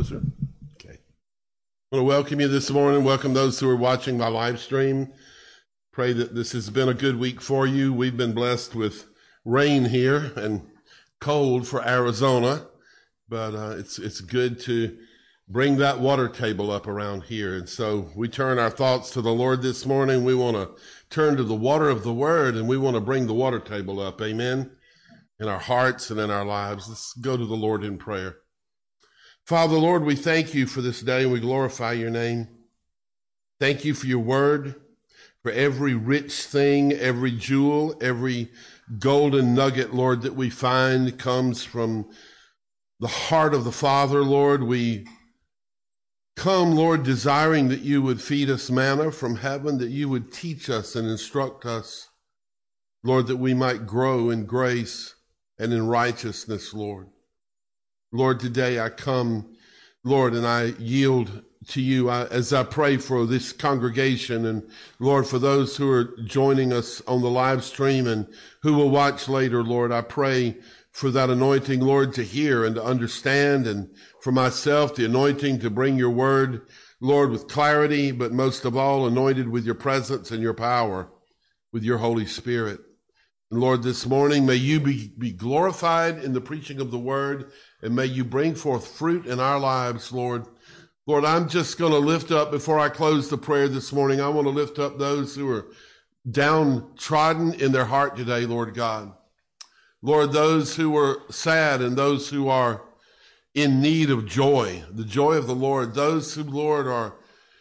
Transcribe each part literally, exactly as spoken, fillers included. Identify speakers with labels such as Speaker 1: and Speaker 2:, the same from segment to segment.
Speaker 1: closer? Okay. I want to welcome you this morning. Welcome those who are watching my live stream. Pray that this has been a good week for you. We've been blessed with rain here and cold for Arizona, but uh, it's it's good to bring that water table up around here. And so we turn our thoughts to the Lord this morning. We want to turn to the water of the Word, and we want to bring the water table up. Amen. In our hearts and in our lives. Let's go to the Lord in prayer. Father, Lord, we thank you for this day and we glorify your name. Thank you for your word, for every rich thing, every jewel, every golden nugget, Lord, that we find comes from the heart of the Father, Lord. We come, Lord, desiring that you would feed us manna from heaven, that you would teach us and instruct us, Lord, that we might grow in grace and in righteousness, Lord. Lord, today I come, Lord, and I yield to you I, as I pray for this congregation and, Lord, for those who are joining us on the live stream and who will watch later, Lord. I pray for that anointing, Lord, to hear and to understand, and for myself, the anointing to bring your word, Lord, with clarity, but most of all, anointed with your presence and your power, with your Holy Spirit. And Lord, this morning, may you be, be glorified in the preaching of the word, and may you bring forth fruit in our lives, Lord. Lord, I'm just going to lift up, before I close the prayer this morning, I want to lift up those who are downtrodden in their heart today, Lord God. Lord, those who are sad and those who are in need of joy, the joy of the Lord. Those who, Lord, are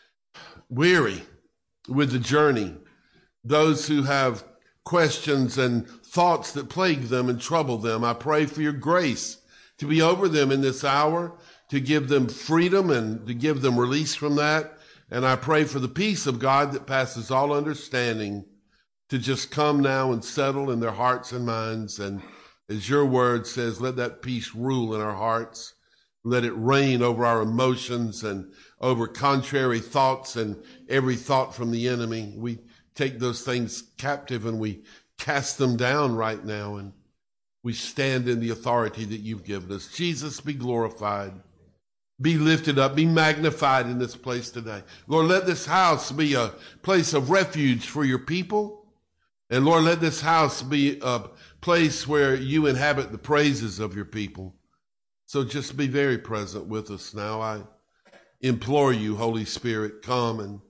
Speaker 1: weary with the journey. Those who have questions and thoughts that plague them and trouble them. I pray for your grace to be over them in this hour, to give them freedom and to give them release from that. And I pray for the peace of God that passes all understanding to just come now and settle in their hearts and minds. And as your word says, let that peace rule in our hearts. Let it reign over our emotions and over contrary thoughts and every thought from the enemy. We take those things captive and we cast them down right now, and we stand in the authority that you've given us. Jesus, be glorified, be lifted up, be magnified in this place today. Lord, let this house be a place of refuge for your people. And Lord, let this house be a place where you inhabit the praises of your people. So just be very present with us now. I implore you, Holy Spirit, come and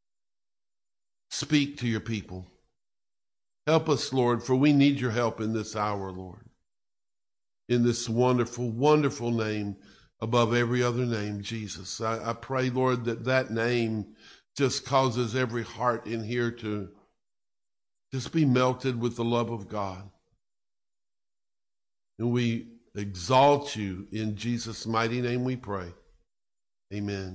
Speaker 1: speak to your people. Help us, Lord, for we need your help in this hour, Lord. In this wonderful, wonderful name above every other name, Jesus. I, I pray, Lord, that that name just causes every heart in here to just be melted with the love of God. And we exalt you in Jesus' mighty name we pray. Amen.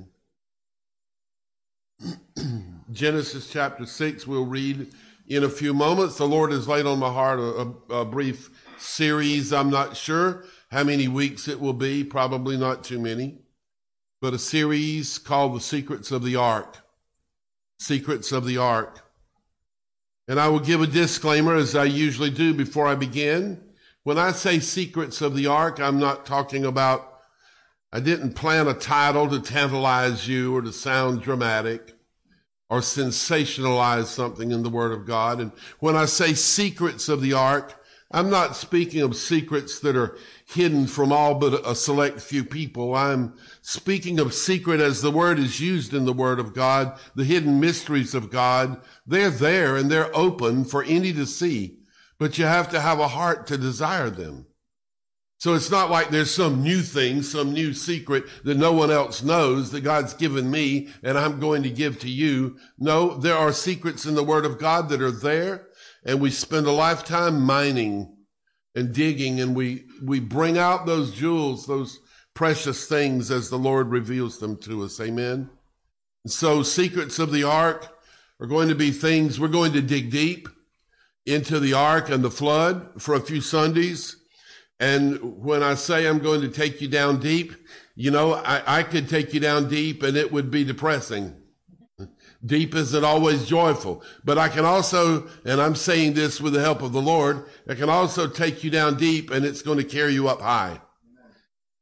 Speaker 1: Genesis chapter six, we'll read in a few moments. The Lord has laid on my heart a, a, a brief series. I'm not sure how many weeks it will be, probably not too many, but a series called The Secrets of the Ark. Secrets of the Ark. And I will give a disclaimer, as I usually do before I begin. When I say Secrets of the Ark, I'm not talking about, I didn't plan a title to tantalize you or to sound dramatic or sensationalize something in the Word of God. And when I say secrets of the ark, I'm not speaking of secrets that are hidden from all but a select few people. I'm speaking of secret as the word is used in the Word of God, the hidden mysteries of God. They're there and they're open for any to see, but you have to have a heart to desire them. So it's not like there's some new thing, some new secret that no one else knows that God's given me and I'm going to give to you. No, there are secrets in the Word of God that are there, and we spend a lifetime mining and digging, and we, we bring out those jewels, those precious things as the Lord reveals them to us. Amen. And so secrets of the ark are going to be things, we're going to dig deep into the ark and the flood for a few Sundays. And when I say I'm going to take you down deep, you know, I, I could take you down deep and it would be depressing. Deep isn't always joyful, but I can also, and I'm saying this with the help of the Lord, I can also take you down deep and it's going to carry you up high.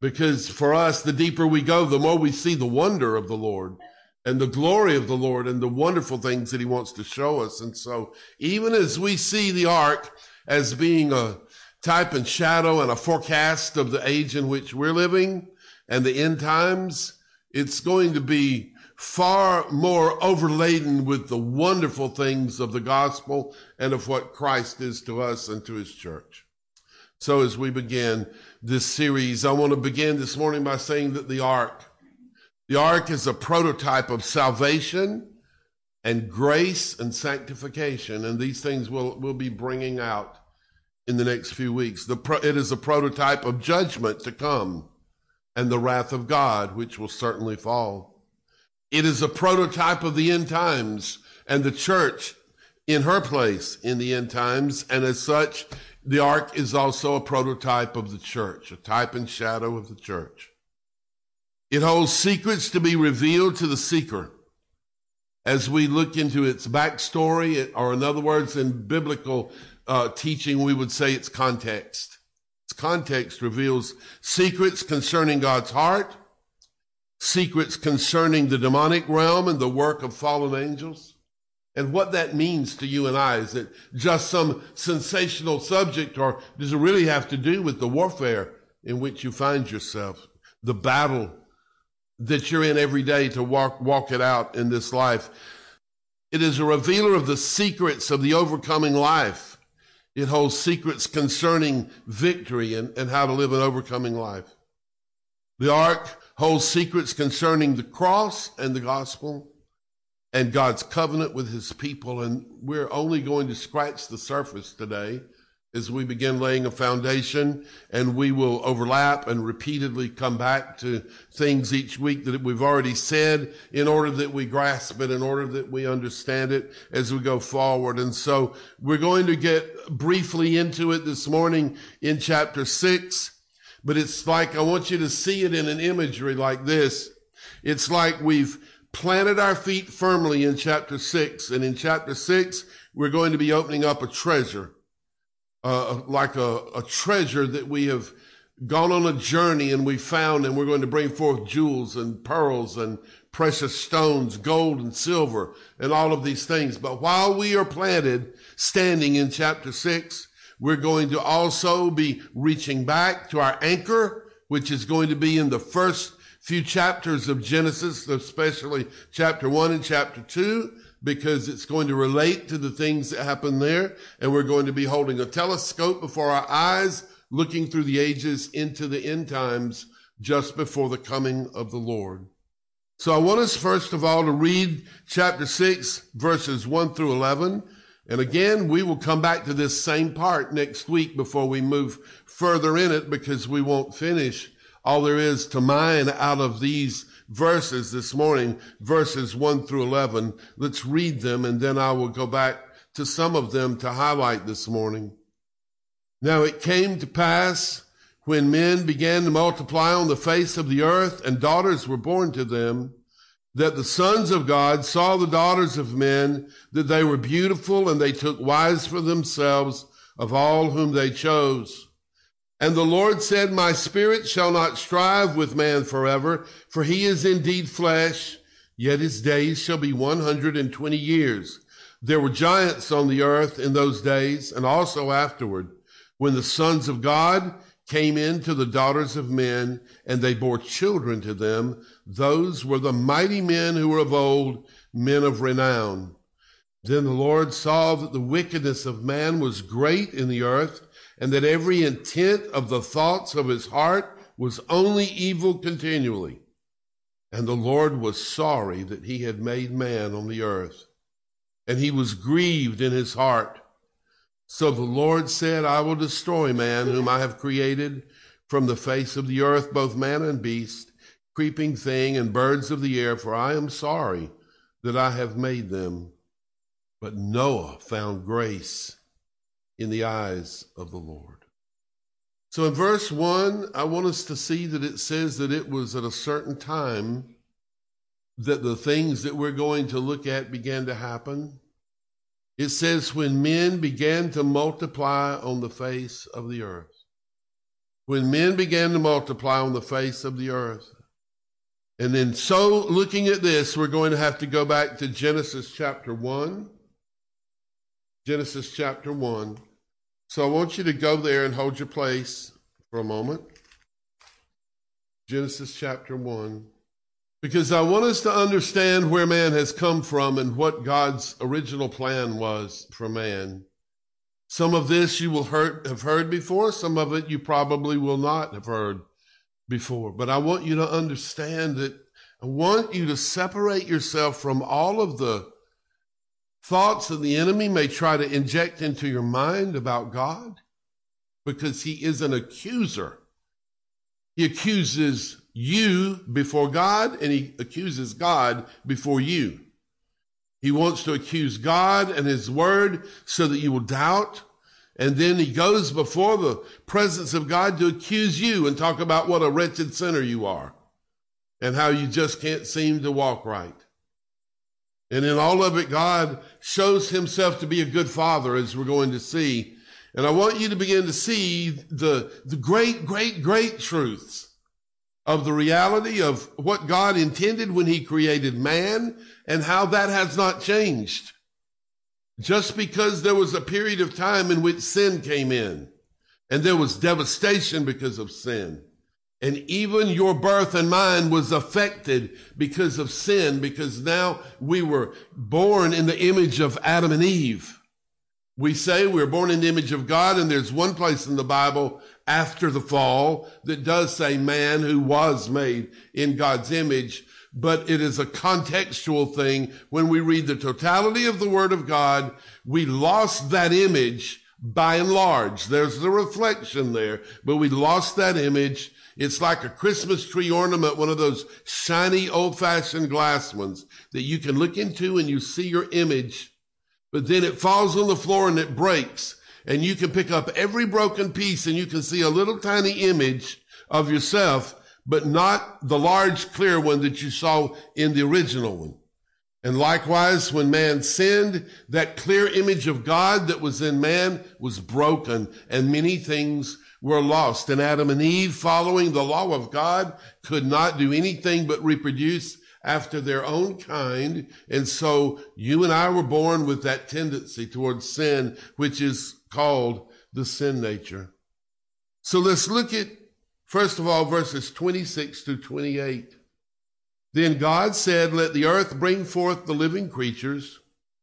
Speaker 1: Because for us, the deeper we go, the more we see the wonder of the Lord and the glory of the Lord and the wonderful things that he wants to show us. And so even as we see the ark as being a type and shadow and a forecast of the age in which we're living and the end times, it's going to be far more overladen with the wonderful things of the gospel and of what Christ is to us and to his church. So as we begin this series, I want to begin this morning by saying that the ark, the ark is a prototype of salvation and grace and sanctification. And these things we'll, we'll be bringing out in the next few weeks. The pro, it is a prototype of judgment to come and the wrath of God, which will certainly fall. It is a prototype of the end times and the church in her place in the end times. And as such, the ark is also a prototype of the church, a type and shadow of the church. It holds secrets to be revealed to the seeker. As we look into its backstory, or in other words, in biblical uh, teaching, we would say its context. Its context reveals secrets concerning God's heart, secrets concerning the demonic realm and the work of fallen angels. And what that means to you and I. Is it just some sensational subject, or does it really have to do with the warfare in which you find yourself, the battle that you're in every day to walk, walk it out in this life? It is a revealer of the secrets of the overcoming life. It holds secrets concerning victory and, and how to live an overcoming life. The ark holds secrets concerning the cross and the gospel and God's covenant with his people. And we're only going to scratch the surface today as we begin laying a foundation, and we will overlap and repeatedly come back to things each week that we've already said in order that we grasp it, in order that we understand it as we go forward. And so we're going to get briefly into it this morning in chapter six, but it's like, I want you to see it in an imagery like this. It's like we've planted our feet firmly in chapter six. And in chapter six, we're going to be opening up a treasure, uh, like a, a treasure that we have gone on a journey and we found, and we're going to bring forth jewels and pearls and precious stones, gold and silver and all of these things. But while we are planted standing in chapter six, we're going to also be reaching back to our anchor, which is going to be in the first few chapters of Genesis, especially chapter one and chapter two, because it's going to relate to the things that happen there. And we're going to be holding a telescope before our eyes, looking through the ages into the end times just before the coming of the Lord. So I want us first of all to read chapter six, verses one through eleven. And again, we will come back to this same part next week before we move further in it, because we won't finish all there is to mine out of these verses this morning, verses one through eleven. Let's read them, and then I will go back to some of them to highlight this morning. Now it came to pass, when men began to multiply on the face of the earth, and daughters were born to them, that the sons of God saw the daughters of men, that they were beautiful, and they took wives for themselves of all whom they chose. And the Lord said, my spirit shall not strive with man forever, for he is indeed flesh, yet his days shall be one hundred and twenty years. There were giants on the earth in those days, and also afterward, when the sons of God came in to the daughters of men, and they bore children to them. Those were the mighty men who were of old, men of renown. Then the Lord saw that the wickedness of man was great in the earth, and that every intent of the thoughts of his heart was only evil continually. And the Lord was sorry that he had made man on the earth, and he was grieved in his heart. So the Lord said, I will destroy man whom I have created from the face of the earth, both man and beast, creeping thing and birds of the air, for I am sorry that I have made them. But Noah found grace in the eyes of the Lord. So in verse one, I want us to see that it says that it was at a certain time that the things that we're going to look at began to happen. It says when men began to multiply on the face of the earth. when men began to multiply on the face of the earth. And then so looking at this, we're going to have to go back to Genesis chapter one. Genesis chapter one. So I want you to go there and hold your place for a moment. Genesis chapter one. Because I want us to understand where man has come from and what God's original plan was for man. Some of this you will heard, have heard before. Some of it you probably will not have heard before. But I want you to understand that I want you to separate yourself from all of the thoughts that the enemy may try to inject into your mind about God, because he is an accuser. He accuses you before God, and he accuses God before you. He wants to accuse God and his word so that you will doubt. And then he goes before the presence of God to accuse you and talk about what a wretched sinner you are and how you just can't seem to walk right. And in all of it, God shows himself to be a good father, as we're going to see. And I want you to begin to see the, the great, great, great truths of the reality of what God intended when he created man and how that has not changed. Just because there was a period of time in which sin came in and there was devastation because of sin. And even your birth and mine was affected because of sin, because now we were born in the image of Adam and Eve. We say we're born in the image of God, and there's one place in the Bible after the fall that does say man who was made in God's image, but it is a contextual thing. When we read the totality of the Word of God, we lost that image by and large. There's the reflection there, but we lost that image. It's like a Christmas tree ornament, one of those shiny old-fashioned glass ones that you can look into and you see your image, but then it falls on the floor and it breaks, and you can pick up every broken piece and you can see a little tiny image of yourself, but not the large clear one that you saw in the original one. And likewise, when man sinned, that clear image of God that was in man was broken, and many things were lost. And Adam and Eve, following the law of God, could not do anything but reproduce after their own kind. And so you and I were born with that tendency towards sin, which is called the sin nature. So let's look at, first of all, verses twenty-six to twenty-eight. Then God said, let the earth bring forth the living creatures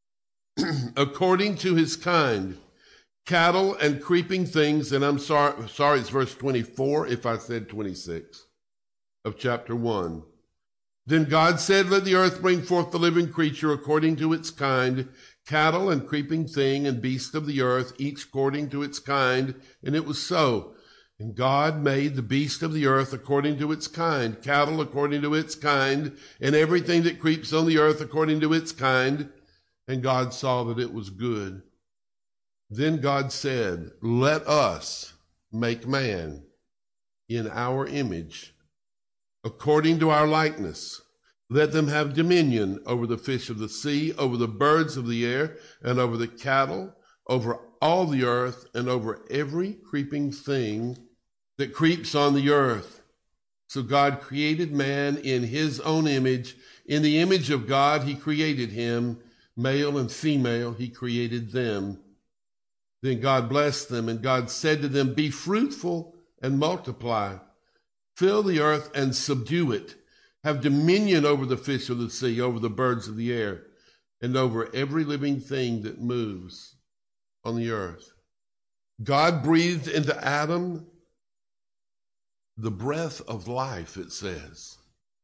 Speaker 1: according to his kind, cattle and creeping things. And I'm sorry, sorry, it's verse twenty-four if I said twenty-six of chapter one. Then God said, let the earth bring forth the living creature according to its kind, cattle and creeping thing and beast of the earth, each according to its kind. And it was so. And God made the beast of the earth according to its kind, cattle according to its kind, and everything that creeps on the earth according to its kind. And God saw that it was good. Then God said, let us make man in our image, according to our likeness. Let them have dominion over the fish of the sea, over the birds of the air, and over the cattle, over all the earth, and over every creeping thing that creeps on the earth. So God created man in his own image. In the image of God, he created him. Male and female, he created them. Then God blessed them, and God said to them, be fruitful and multiply. Fill the earth and subdue it. Have dominion over the fish of the sea, over the birds of the air, and over every living thing that moves on the earth. God breathed into Adam the breath of life, it says.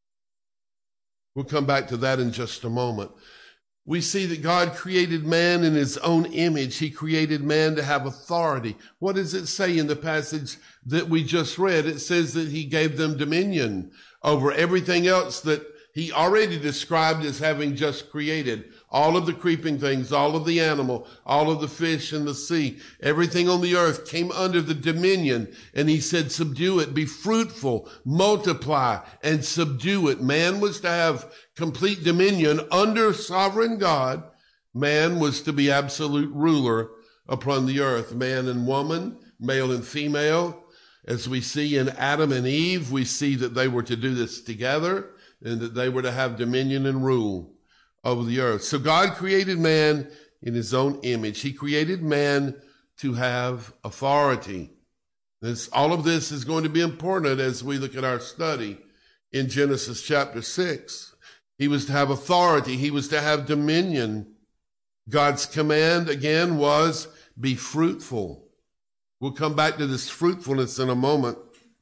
Speaker 1: We'll come back to that in just a moment. We see that God created man in his own image. He created man to have authority. What does it say in the passage that we just read? It says that he gave them dominion over everything else that he already described as having just created. All of the creeping things, all of the animal, all of the fish in the sea, everything on the earth came under the dominion. And he said, subdue it, be fruitful, multiply, and subdue it. Man was to have complete dominion under sovereign God. Man was to be absolute ruler upon the earth, man and woman, male and female. As we see in Adam and Eve, we see that they were to do this together and that they were to have dominion and rule over the earth. So God created man in his own image. He created man to have authority. This, all of this is going to be important as we look at our study in Genesis chapter six. He was to have authority. He was to have dominion. God's command, again, was be fruitful. We'll come back to this fruitfulness in a moment.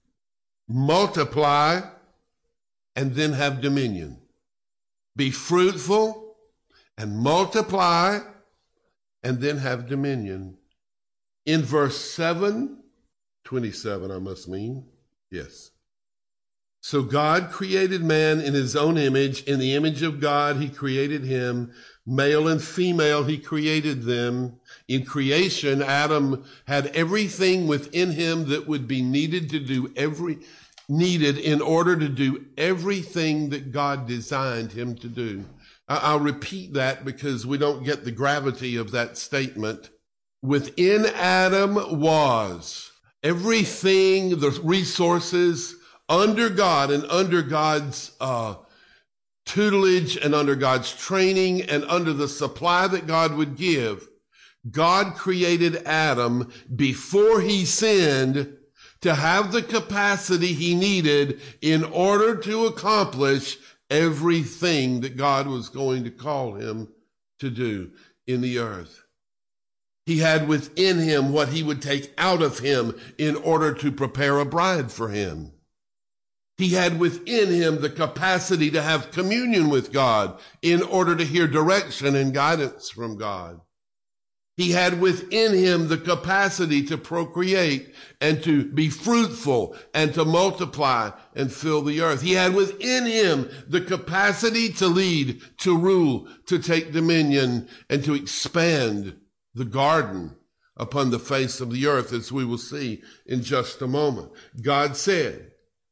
Speaker 1: Multiply and then have dominion. Be fruitful and multiply and then have dominion. In verse seven, twenty-seven, I must mean, yes. So God created man in his own image. In the image of God, he created him. Male and female, he created them. In creation, Adam had everything within him that would be needed to do every, needed in order to do everything that God designed him to do. I'll repeat that because we don't get the gravity of that statement. Within Adam was everything, the resources under God and under God's uh, tutelage and under God's training and under the supply that God would give. God created Adam before he sinned to have the capacity he needed in order to accomplish everything that God was going to call him to do in the earth. He had within him what he would take out of him in order to prepare a bride for him. He had within him the capacity to have communion with God in order to hear direction and guidance from God. He had within him the capacity to procreate and to be fruitful and to multiply and fill the earth. He had within him the capacity to lead, to rule, to take dominion, and to expand the garden upon the face of the earth, as we will see in just a moment. God said,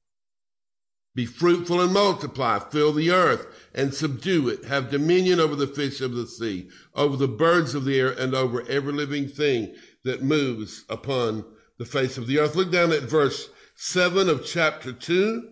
Speaker 1: be fruitful and multiply, fill the earth and subdue it, have dominion over the fish of the sea, over the birds of the air, and over every living thing that moves upon the face of the earth. Look down at verse seven of chapter two.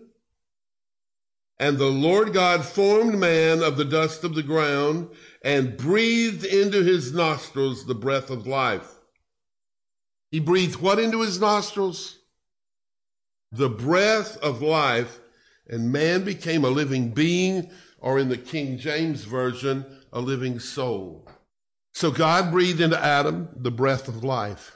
Speaker 1: And the Lord God formed man of the dust of the ground and breathed into his nostrils the breath of life. He breathed what into his nostrils? The breath of life. And man became a living being, or in the King James Version, a living soul. So God breathed into Adam the breath of life.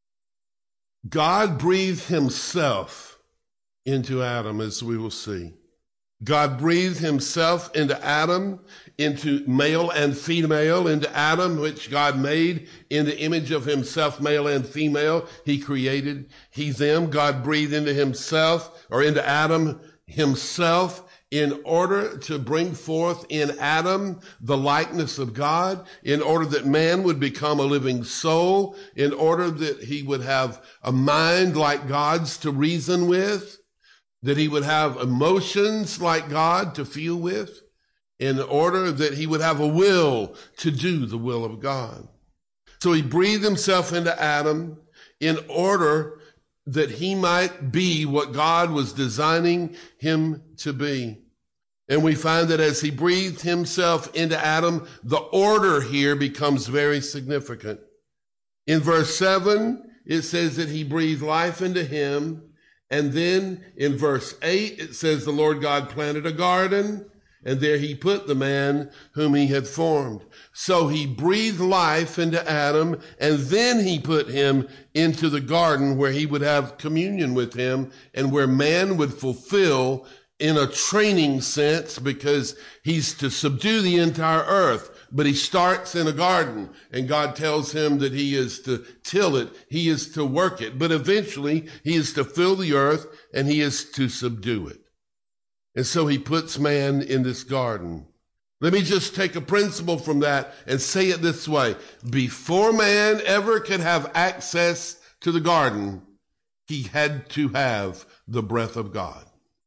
Speaker 1: God breathed himself into Adam, as we will see. God breathed himself into Adam, into male and female, into Adam, which God made in the image of himself, male and female. He created he them. God breathed into himself, or into Adam himself, in order to bring forth in Adam the likeness of God, in order that man would become a living soul, in order that he would have a mind like God's to reason with, that he would have emotions like God to feel with, in order that he would have a will to do the will of God. So he breathed himself into Adam in order that he might be what God was designing him to be. And we find that as he breathed himself into Adam, the order here becomes very significant. In verse seven, it says that he breathed life into him. And then in verse eight, it says the Lord God planted a garden, and there he put the man whom he had formed. So he breathed life into Adam, and then he put him into the garden where he would have communion with him and where man would fulfill in a training sense, because he's to subdue the entire earth. But he starts in a garden, and God tells him that he is to till it, he is to work it, but eventually he is to fill the earth and he is to subdue it. And so he puts man in this garden. Let me just take a principle from that and say it this way. Before man ever could have access to the garden, he had to have the breath of God.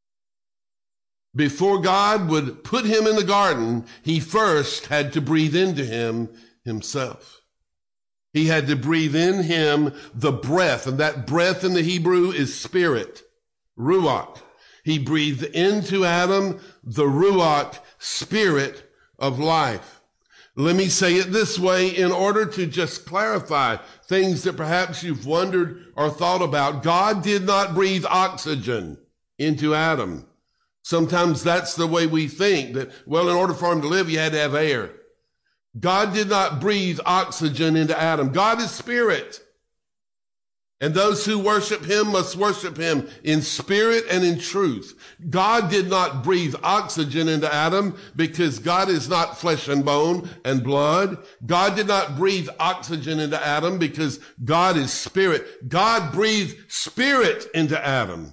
Speaker 1: Before God would put him in the garden, he first had to breathe into him himself. He had to breathe in him the breath, and that breath in the Hebrew is spirit, ruach. He breathed into Adam the ruach, spirit of life. Let me say it this way in order to just clarify things that perhaps you've wondered or thought about. God did not breathe oxygen into Adam. Sometimes that's the way we think, that, well, in order for him to live, you had to have air. God did not breathe oxygen into Adam. God is spirit. And those who worship him must worship him in spirit and in truth. God did not breathe oxygen into Adam because God is not flesh and bone and blood. God did not breathe oxygen into Adam because God is spirit. God breathed spirit into Adam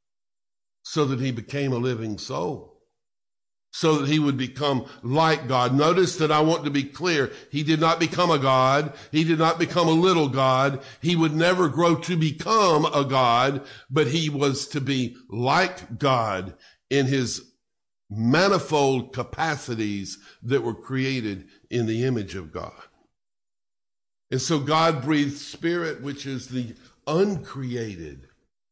Speaker 1: so that he became a living soul, so that he would become like God. Notice that I want to be clear. He did not become a God. He did not become a little God. He would never grow to become a God, but he was to be like God in his manifold capacities that were created in the image of God. And so God breathed spirit, which is the uncreated,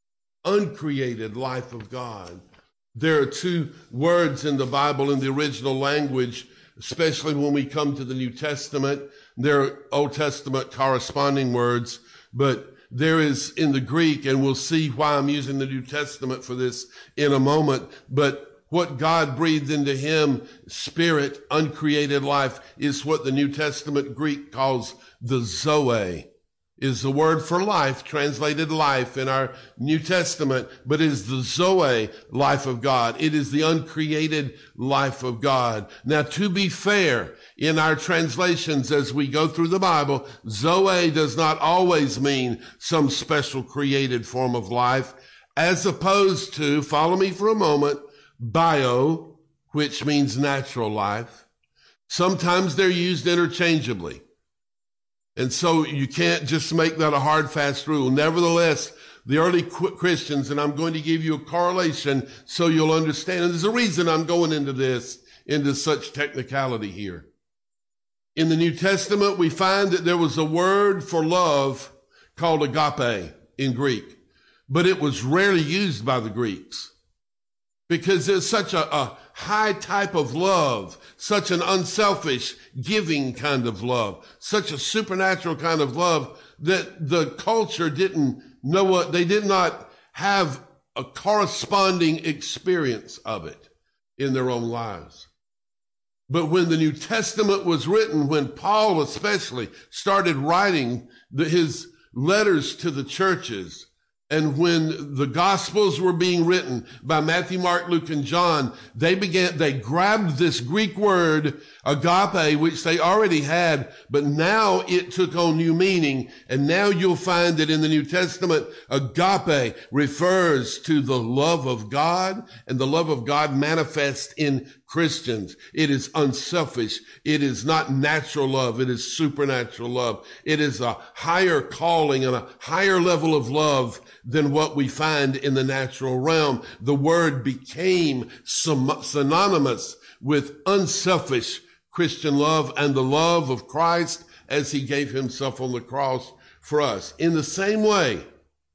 Speaker 1: uncreated life of God. There are two words in the Bible in the original language, especially when we come to the New Testament. There are Old Testament corresponding words, but there is in the Greek, and we'll see why I'm using the New Testament for this in a moment, but what God breathed into him, spirit, uncreated life, is what the New Testament Greek calls the Zoe. Is the word for life, translated life in our New Testament, but it is the Zoe life of God. It is the uncreated life of God. Now, to be fair, in our translations as we go through the Bible, Zoe does not always mean some special created form of life, as opposed to, follow me for a moment, bio, which means natural life. Sometimes they're used interchangeably. And so you can't just make that a hard, fast rule. Nevertheless, the early Christians, and I'm going to give you a correlation so you'll understand. And there's a reason I'm going into this, into such technicality here. In the New Testament, we find that there was a word for love called agape in Greek, but it was rarely used by the Greeks because there's such a, a high type of love, such an unselfish, giving kind of love, such a supernatural kind of love that the culture didn't know what, they did not have a corresponding experience of it in their own lives. But when the New Testament was written, when Paul especially started writing the, his letters to the churches, and when the Gospels were being written by Matthew, Mark, Luke, and John, they began, they grabbed this Greek word, agape, which they already had, but now it took on new meaning. And now you'll find that in the New Testament, agape refers to the love of God, and the love of God manifests in Christians. It is unselfish. It is not natural love. It is supernatural love. It is a higher calling and a higher level of love than what we find in the natural realm. The word became synonymous with unselfish Christian love and the love of Christ as he gave himself on the cross for us. In the same way,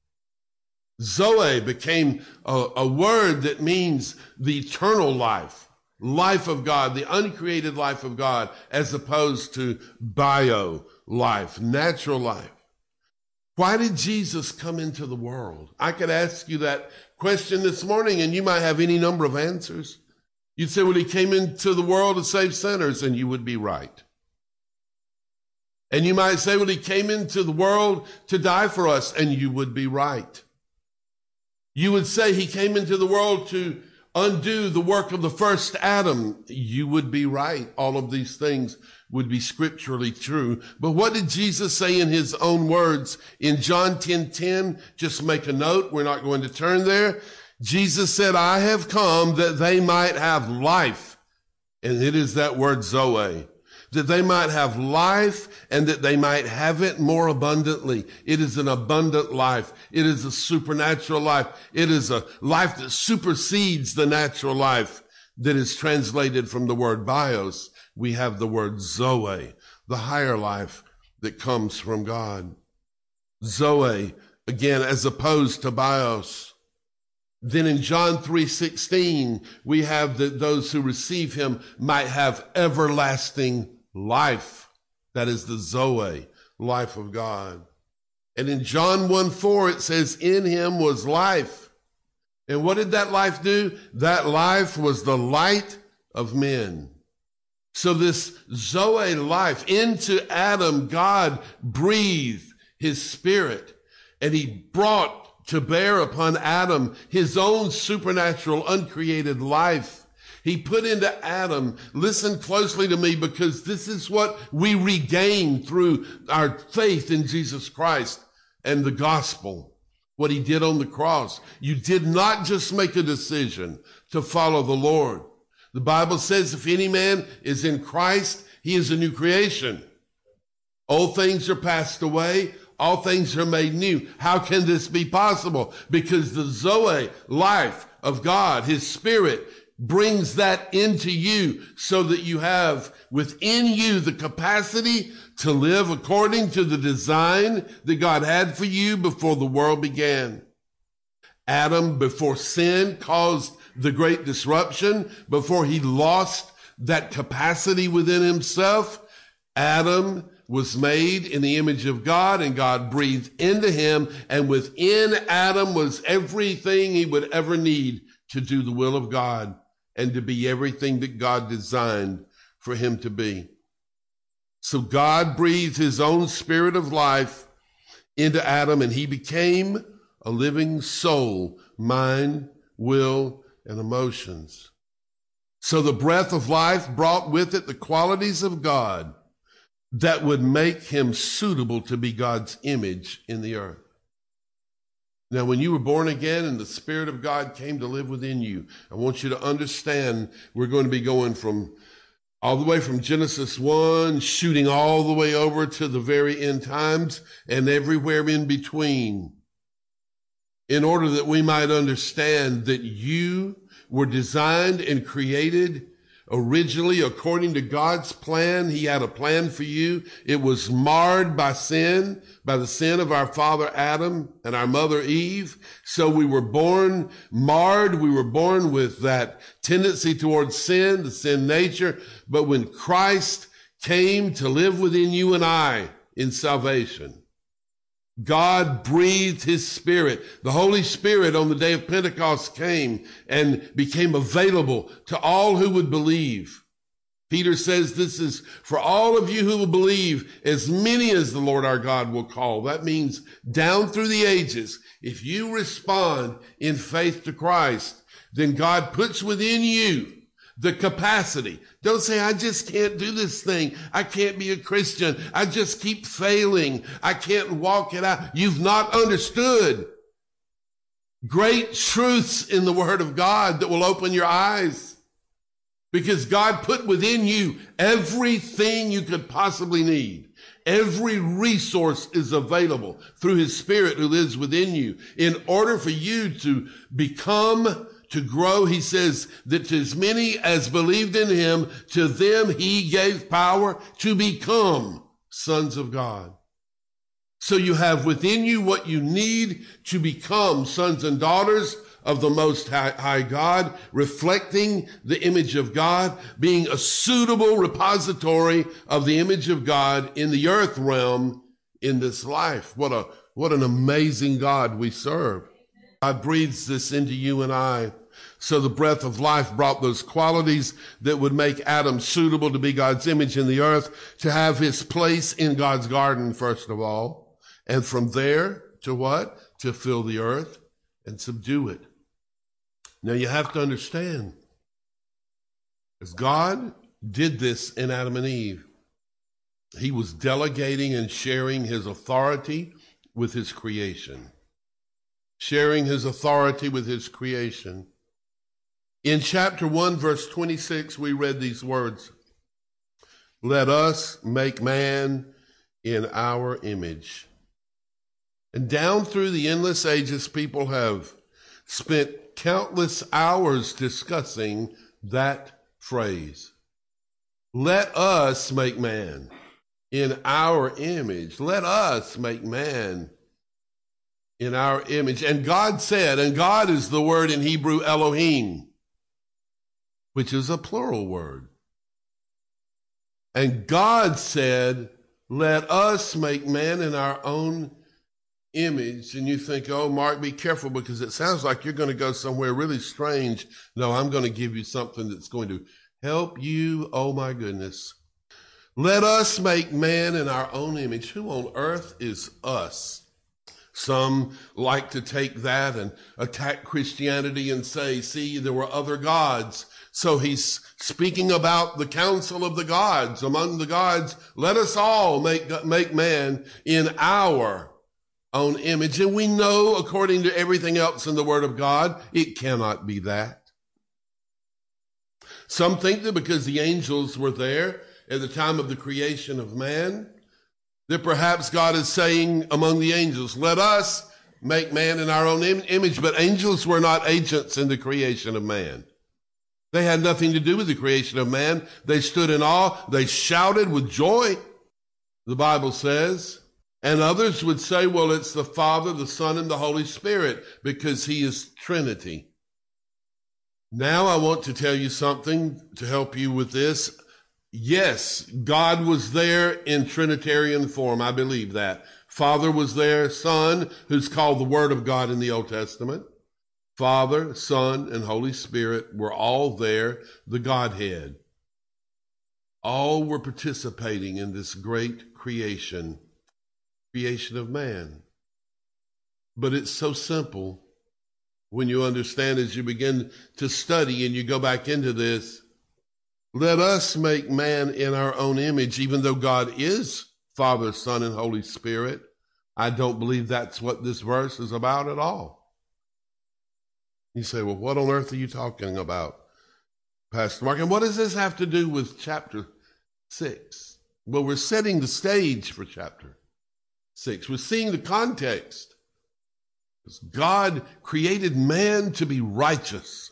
Speaker 1: Zoe became a, a word that means the eternal life. Life of God, the uncreated life of God, as opposed to bio life, natural life. Why did Jesus come into the world? I could ask you that question this morning and you might have any number of answers. You'd say, well, he came into the world to save sinners, and you would be right. And you might say, well, he came into the world to die for us, and you would be right. You would say he came into the world to undo the work of the first Adam. You would be right. All of these things would be scripturally true. But what did Jesus say in his own words in John ten ten? Just make a note. We're not going to turn there. Jesus said, I have come that they might have life. And it is that word Zoe. That they might have life and that they might have it more abundantly. It is an abundant life. It is a supernatural life. It is a life that supersedes the natural life that is translated from the word bios. We have the word Zoe, the higher life that comes from God. Zoe, again, as opposed to bios. Then in John three sixteen, we have that those who receive him might have everlasting life. That is the Zoe, life of God. And in John one four, it says, in him was life. And what did that life do? That life was the light of men. So this Zoe life, into Adam, God breathed his spirit, and he brought to bear upon Adam his own supernatural, uncreated life. He put into Adam, listen closely to me, because this is what we regain through our faith in Jesus Christ and the gospel, what he did on the cross. You did not just make a decision to follow the Lord. The Bible says if any man is in Christ, he is a new creation. Old things are passed away. All things are made new. How can this be possible? Because the Zoe life of God, his spirit, brings that into you so that you have within you the capacity to live according to the design that God had for you before the world began. Adam, before sin caused the great disruption, before he lost that capacity within himself, Adam was made in the image of God, and God breathed into him, and within Adam was everything he would ever need to do the will of God and to be everything that God designed for him to be. So God breathed his own spirit of life into Adam, and he became a living soul, mind, will, and emotions. So the breath of life brought with it the qualities of God that would make him suitable to be God's image in the earth. Now, when you were born again and the Spirit of God came to live within you, I want you to understand we're going to be going from all the way from Genesis one, shooting all the way over to the very end times and everywhere in between, in order that we might understand that you were designed and created originally according to God's plan. He had a plan for you. It was marred by sin, by the sin of our father Adam and our mother Eve. So we were born marred. We were born with that tendency towards sin, the sin nature. But when Christ came to live within you and I in salvation, God breathed his spirit. The Holy Spirit on the day of Pentecost came and became available to all who would believe. Peter says this is for all of you who will believe, as many as the Lord our God will call. That means down through the ages. If you respond in faith to Christ, then God puts within you the capacity. Don't say, I just can't do this thing. I can't be a Christian. I just keep failing. I can't walk it out. You've not understood great truths in the Word of God that will open your eyes, because God put within you everything you could possibly need. Every resource is available through his Spirit who lives within you. In order for you to become to grow, he says that to as many as believed in him, to them he gave power to become sons of God. So you have within you what you need to become sons and daughters of the Most High God, reflecting the image of God, being a suitable repository of the image of God in the earth realm in this life. What a, what an amazing God we serve. God breathes this into you and I. So the breath of life brought those qualities that would make Adam suitable to be God's image in the earth, to have his place in God's garden, first of all. And from there to what? To fill the earth and subdue it. Now you have to understand, as God did this in Adam and Eve, he was delegating and sharing his authority with his creation. Sharing his authority with his creation. In chapter one, verse twenty-six, we read these words, let us make man in our image. And down through the endless ages, people have spent countless hours discussing that phrase. Let us make man. in our image. Let us make man in our image. And God said, and God is the word in Hebrew Elohim, which is a plural word. And God said, let us make man in our own image. And you think, oh, Mark, be careful, because it sounds like you're going to go somewhere really strange. No, I'm going to give you something that's going to help you. Oh, my goodness. Let us make man in our own image. Who on earth is us? Some like to take that and attack Christianity and say, see, there were other gods. So he's speaking about the council of the gods. Among the gods, let us all make, make man in our own image. And we know, according to everything else in the Word of God, it cannot be that. Some think that because the angels were there at the time of the creation of man, that perhaps God is saying among the angels, let us make man in our own im- image. But angels were not agents in the creation of man. They had nothing to do with the creation of man. They stood in awe. They shouted with joy, the Bible says. And others would say, well, it's the Father, the Son, and the Holy Spirit, because he is Trinity. Now I want to tell you something to help you with this. Yes, God was there in Trinitarian form. I believe that. Father was there, Son, who's called the Word of God in the Old Testament. Father, Son, and Holy Spirit were all there, the Godhead. All were participating in this great creation, creation of man. But it's so simple when you understand as you begin to study and you go back into this. Let us make man in our own image, even though God is Father, Son, and Holy Spirit. I don't believe that's what this verse is about at all. You say, well, what on earth are you talking about, Pastor Mark? And what does this have to do with chapter six? Well, we're setting the stage for chapter six. We're seeing the context. God created man to be righteous.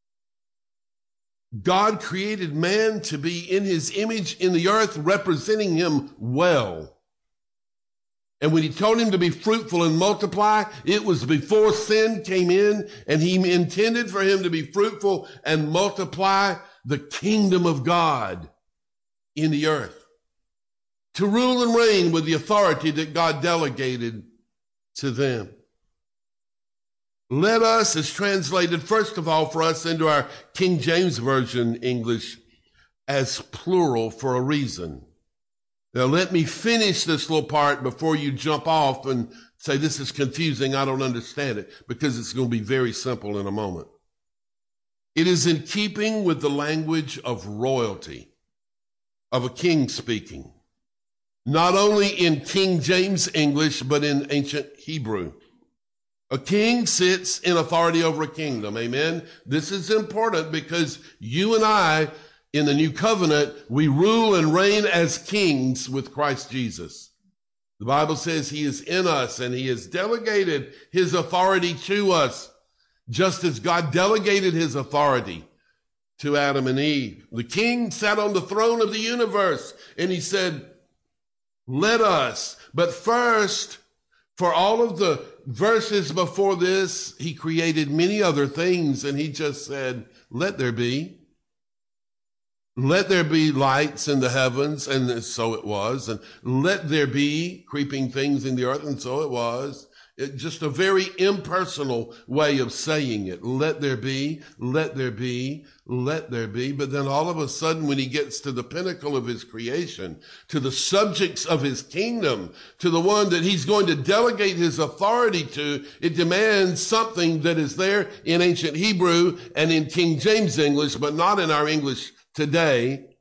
Speaker 1: God created man to be in his image in the earth, representing him well. And when he told him to be fruitful and multiply, it was before sin came in, and he intended for him to be fruitful and multiply the kingdom of God in the earth, to rule and reign with the authority that God delegated to them. Let us is translated, first of all, for us into our King James Version English as plural for a reason. Now, let me finish this little part before you jump off and say, this is confusing, I don't understand it, because it's going to be very simple in a moment. It is in keeping with the language of royalty, of a king speaking, not only in King James English, but in ancient Hebrew. A king sits in authority over a kingdom. Amen. This is important because you and I, in the new covenant, we rule and reign as kings with Christ Jesus. The Bible says he is in us and he has delegated his authority to us, just as God delegated his authority to Adam and Eve. The king sat on the throne of the universe and he said, let us. But first, for all of the verses before this, he created many other things, and he just said, let there be. Let there be lights in the heavens, and so it was. And let there be creeping things in the earth, and so it was. It, just a very impersonal way of saying it. Let there be, let there be, let there be. But then all of a sudden, when he gets to the pinnacle of his creation, to the subjects of his kingdom, to the one that he's going to delegate his authority to, it demands something that is there in ancient Hebrew and in King James English, but not in our English today.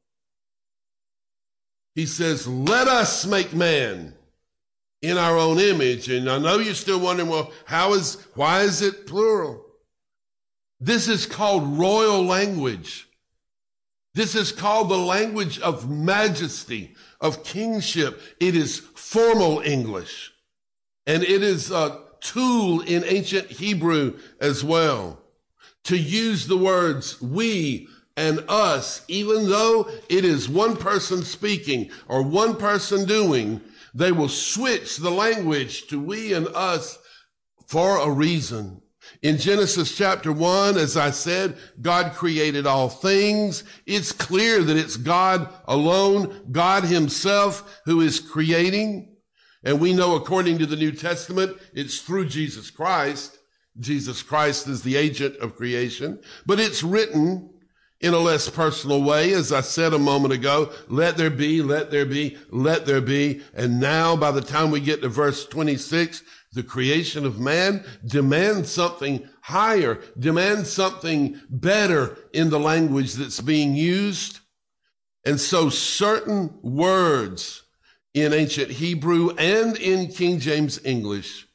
Speaker 1: He says, let us make man in our own image. And I know you're still wondering, well, how is, why is it plural? This is called royal language. This is called the language of majesty, of kingship. It is formal English. And it is a tool in ancient Hebrew as well. To use the words we, and us, even though it is one person speaking or one person doing, they will switch the language to we and us for a reason. In Genesis chapter one, as I said, God created all things. It's clear that it's God alone, God himself, who is creating. And we know, according to the New Testament, it's through Jesus Christ. Jesus Christ is the agent of creation, but it's written in a less personal way. As I said a moment ago, let there be, let there be, let there be. And now by the time we get to verse twenty-six, the creation of man demands something higher, demands something better in the language that's being used. And so certain words in ancient Hebrew and in King James English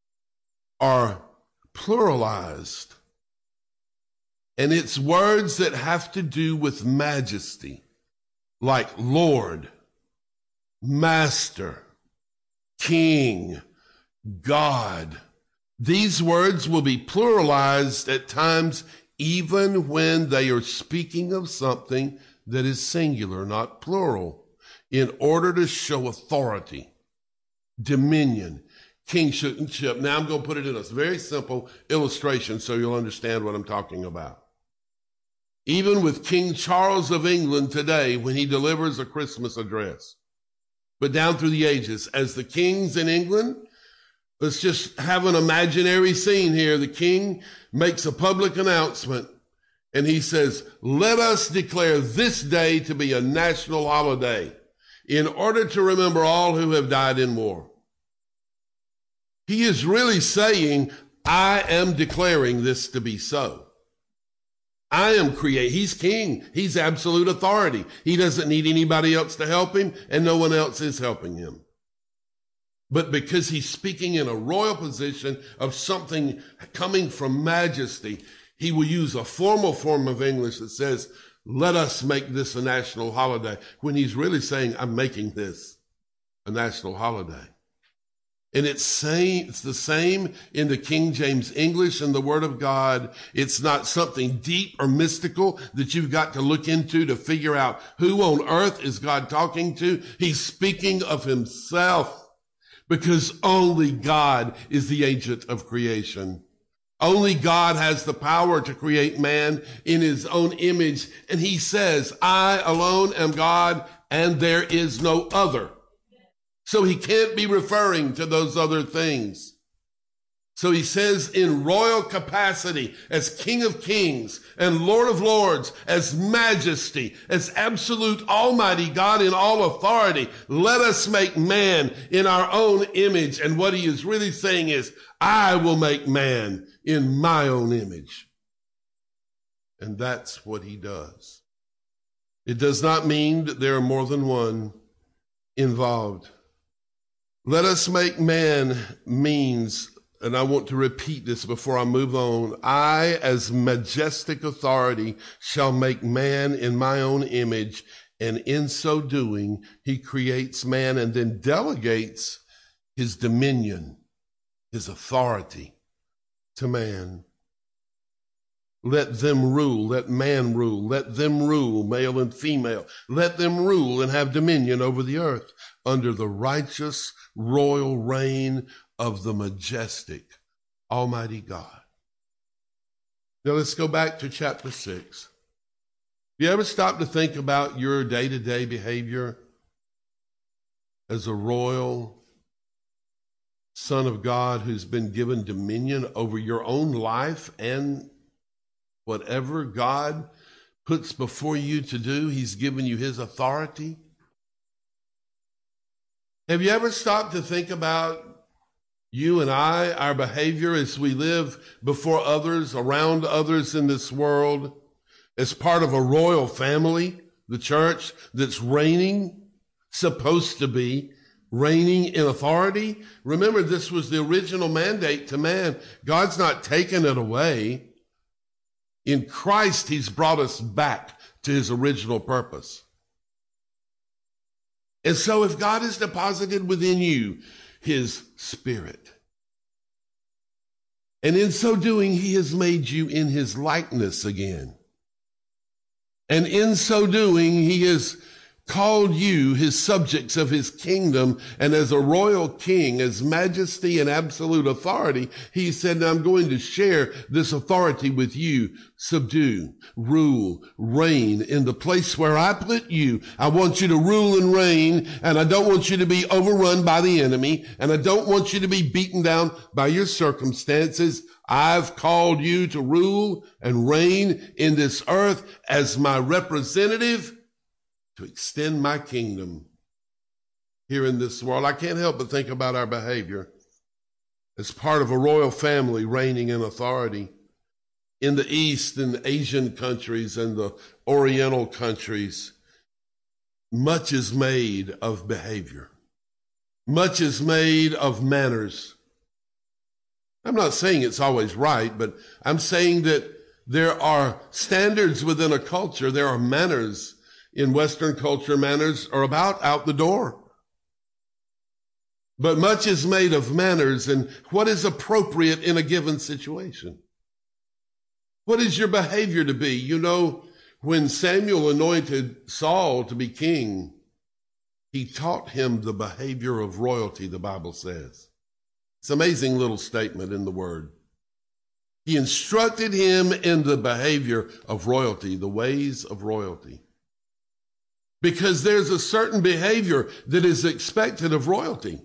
Speaker 1: are pluralized. And it's words that have to do with majesty, like Lord, Master, King, God. These words will be pluralized at times, even when they are speaking of something that is singular, not plural, in order to show authority, dominion, kingship. Now I'm going to put it in a very simple illustration so you'll understand what I'm talking about. Even with King Charles of England today, when he delivers a Christmas address, but down through the ages, as the kings in England, let's just have an imaginary scene here. The king makes a public announcement and he says, let us declare this day to be a national holiday in order to remember all who have died in war. He is really saying, I am declaring this to be so. I am create. He's king. He's absolute authority. He doesn't need anybody else to help him, and no one else is helping him. But because he's speaking in a royal position of something coming from majesty, he will use a formal form of English that says, let us make this a national holiday, when he's really saying, I'm making this a national holiday. And it's same, it's the same in the King James English and the Word of God. It's not something deep or mystical that you've got to look into to figure out who on earth is God talking to. He's speaking of himself, because only God is the agent of creation. Only God has the power to create man in his own image. And he says, I alone am God and there is no other. So he can't be referring to those other things. So he says in royal capacity, as King of Kings and Lord of Lords, as majesty, as absolute almighty God in all authority, let us make man in our own image. And what he is really saying is, I will make man in my own image. And that's what he does. It does not mean that there are more than one involved. Let us make man means, and I want to repeat this before I move on, I, as majestic authority, shall make man in my own image, and in so doing, he creates man and then delegates his dominion, his authority to man. Let them rule, let man rule, let them rule, male and female. Let them rule and have dominion over the earth under the righteous royal reign of the majestic Almighty God. Now let's go back to chapter six. You ever stop to think about your day-to-day behavior as a royal son of God who's been given dominion over your own life and whatever God puts before you to do? He's given you his authority. Have you ever stopped to think about you and I, our behavior as we live before others, around others in this world, as part of a royal family, the church that's reigning, supposed to be reigning in authority? Remember, this was the original mandate to man. God's not taken it away. In Christ, he's brought us back to his original purpose. And so if God has deposited within you his Spirit, and in so doing, he has made you in his likeness again, And in so doing, he has called you his subjects of his kingdom. And as a royal king, as majesty and absolute authority, he said, I'm going to share this authority with you. Subdue, rule, reign in the place where I put you. I want you to rule and reign, and I don't want you to be overrun by the enemy, and I don't want you to be beaten down by your circumstances. I've called you to rule and reign in this earth as my representative, to extend my kingdom here in this world. I can't help but think about our behavior as part of a royal family reigning in authority. In the East and Asian countries and the Oriental countries, much is made of behavior. Much is made of manners. I'm not saying it's always right, but I'm saying that there are standards within a culture. There are manners. In Western culture, manners are about out the door. But much is made of manners and what is appropriate in a given situation. What is your behavior to be? You know, when Samuel anointed Saul to be king, he taught him the behavior of royalty, the Bible says. It's an amazing little statement in the word. He instructed him in the behavior of royalty, the ways of royalty. Because there's a certain behavior that is expected of royalty.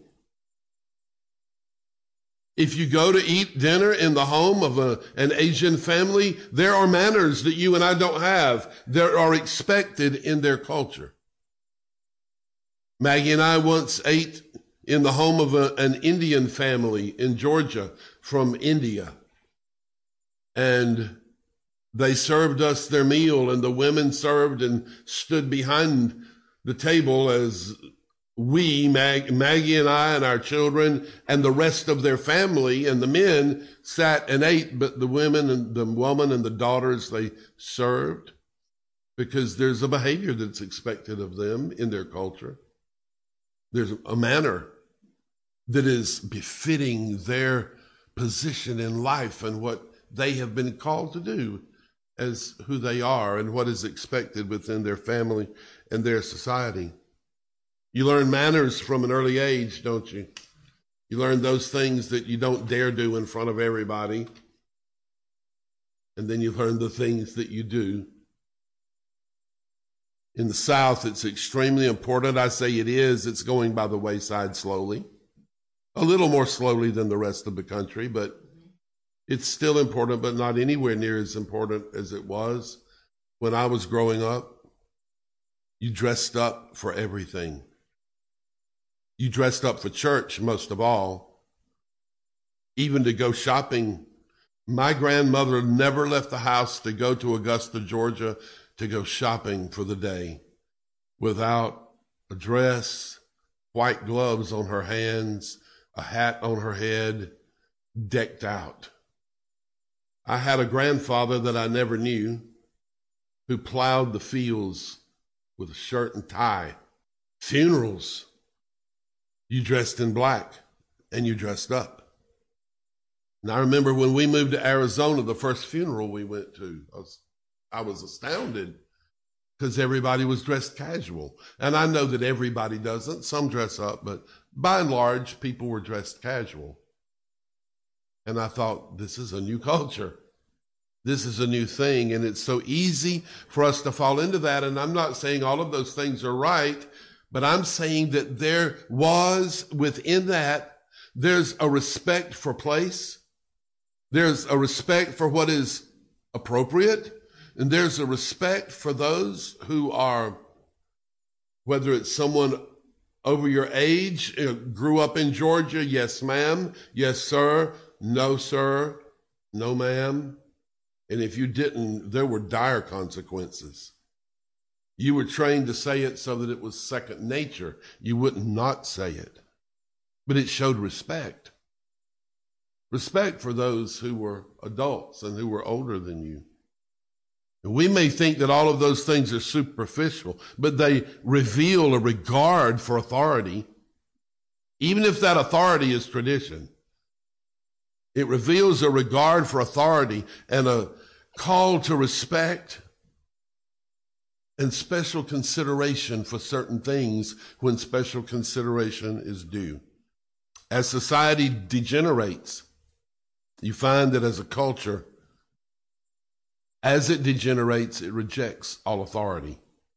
Speaker 1: If you go to eat dinner in the home of a, an Asian family, there are manners that you and I don't have that are expected in their culture. Maggie and I once ate in the home of a, an Indian family in Georgia from India. And they served us their meal, and the women served and stood behind the table as we, Mag, Maggie and I and our children and the rest of their family and the men sat and ate, but the women and the woman and the daughters, they served because there's a behavior that's expected of them in their culture. There's a manner that is befitting their position in life and what they have been called to do as who they are and what is expected within their family and their society. You learn manners from an early age, don't you? You learn those things that you don't dare do in front of everybody. And then you learn the things that you do. In the South, it's extremely important. I say it is. It's going by the wayside slowly. A little more slowly than the rest of the country, but it's still important, but not anywhere near as important as it was when I was growing up. You dressed up for everything. You dressed up for church, most of all. Even to go shopping. My grandmother never left the house to go to Augusta, Georgia, to go shopping for the day without a dress, white gloves on her hands, a hat on her head, decked out. I had a grandfather that I never knew who plowed the fields with a shirt and tie. Funerals, you dressed in black and you dressed up. And I remember when we moved to Arizona, the first funeral we went to, I was, I was astounded because everybody was dressed casual. And I know that everybody doesn't. Some dress up, but by and large, people were dressed casual. And I thought, this is a new culture. This is a new thing. And it's so easy for us to fall into that. And I'm not saying all of those things are right, but I'm saying that there was within that, there's a respect for place. There's a respect for what is appropriate. And there's a respect for those who are, whether it's someone over your age, you know, grew up in Georgia, yes, ma'am, yes, sir, no, sir, no, ma'am. And if you didn't, there were dire consequences. You were trained to say it so that it was second nature. You wouldn't not say it. But it showed respect. Respect for those who were adults and who were older than you. And we may think that all of those things are superficial, but they reveal a regard for authority, even if that authority is tradition. It reveals a regard for authority and a call to respect and special consideration for certain things when special consideration is due. As society degenerates, you find that as a culture, as it degenerates, it rejects all authority.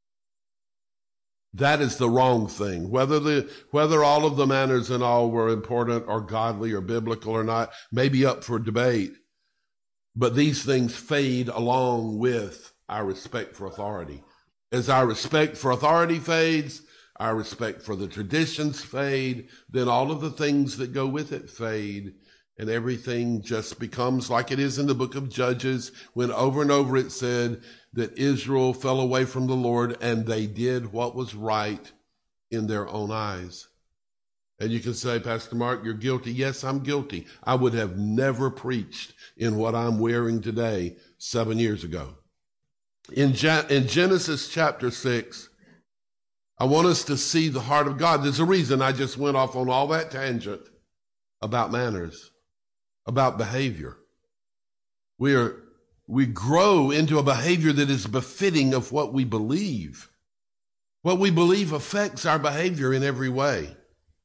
Speaker 1: That is the wrong thing. Whether the whether all of the manners and all were important or godly or biblical or not may be up for debate, but these things fade along with our respect for authority. As our respect for authority fades, our respect for the traditions fade, then all of the things that go with it fade, and everything just becomes like it is in the book of Judges, when over and over it said that Israel fell away from the Lord and they did what was right in their own eyes. And you can say, Pastor Mark, you're guilty. Yes, I'm guilty. I would have never preached in what I'm wearing today seven years ago. In, Gen- in Genesis chapter six, I want us to see the heart of God. There's a reason I just went off on all that tangent about manners, about behavior. We are, we grow into a behavior that is befitting of what we believe. What we believe affects our behavior in every way.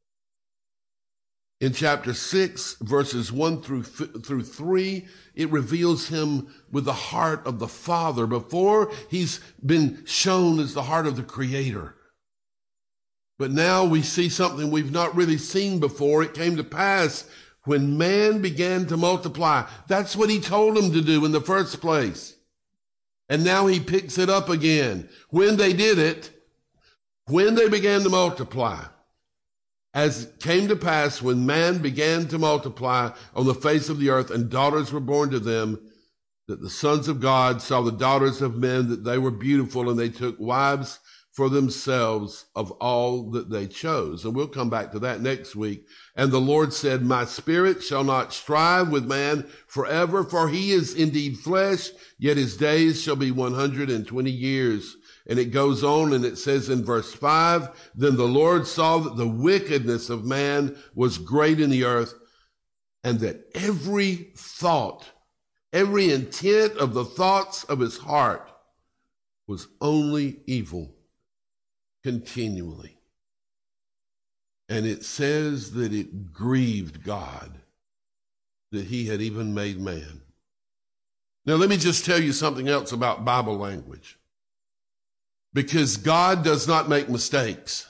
Speaker 1: In chapter six, verses one through, through three, it reveals him with the heart of the Father before he's been shown as the heart of the Creator. But now we see something we've not really seen before. It came to pass when man began to multiply. That's what he told them to do in the first place. And now he picks it up again. When they did it, when they began to multiply, as it came to pass when man began to multiply on the face of the earth and daughters were born to them, that the sons of God saw the daughters of men, that they were beautiful, and they took wives for themselves of all that they chose. And we'll come back to that next week. And the Lord said, my spirit shall not strive with man forever, for he is indeed flesh, yet his days shall be one hundred twenty years. And it goes on and it says in verse five, then the Lord saw that the wickedness of man was great in the earth, and that every thought, every intent of the thoughts of his heart was only evil continually. And it says that it grieved God that he had even made man. Now let me just tell you something else about Bible language. Because God does not make mistakes.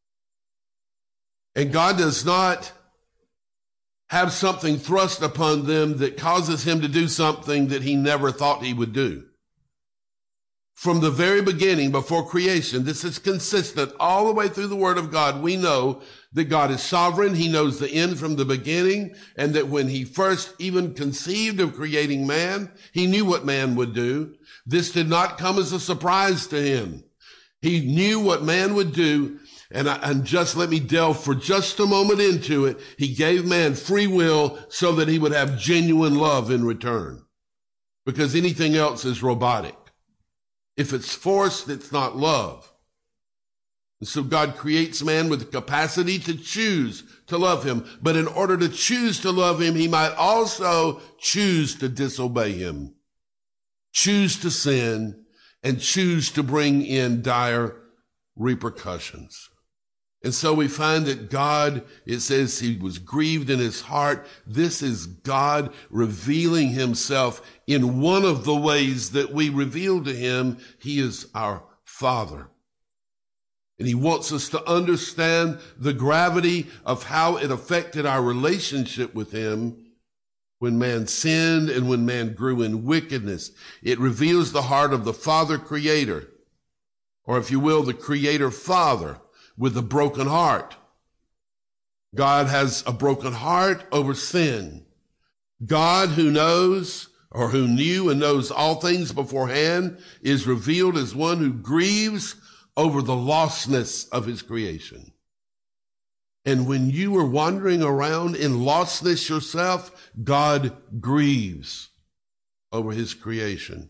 Speaker 1: And God does not have something thrust upon them that causes him to do something that he never thought he would do. From the very beginning, before creation, this is consistent all the way through the Word of God. We know that God is sovereign. He knows the end from the beginning, and that when he first even conceived of creating man, he knew what man would do. This did not come as a surprise to him. He knew what man would do, and, I, and just let me delve for just a moment into it. He gave man free will so that he would have genuine love in return, because anything else is robotic. If it's forced, it's not love. And so God creates man with the capacity to choose to love him. But in order to choose to love him, he might also choose to disobey him, choose to sin, and choose to bring in dire repercussions. And so we find that God, it says he was grieved in his heart. This is God revealing himself in one of the ways that we reveal to him. He is our Father. And he wants us to understand the gravity of how it affected our relationship with him when man sinned and when man grew in wickedness. It reveals the heart of the Father Creator, or if you will, the Creator Father, with a broken heart. God has a broken heart over sin. God, who knows or who knew and knows all things beforehand, is revealed as one who grieves over the lostness of his creation. And when you are wandering around in lostness yourself, God grieves over his creation.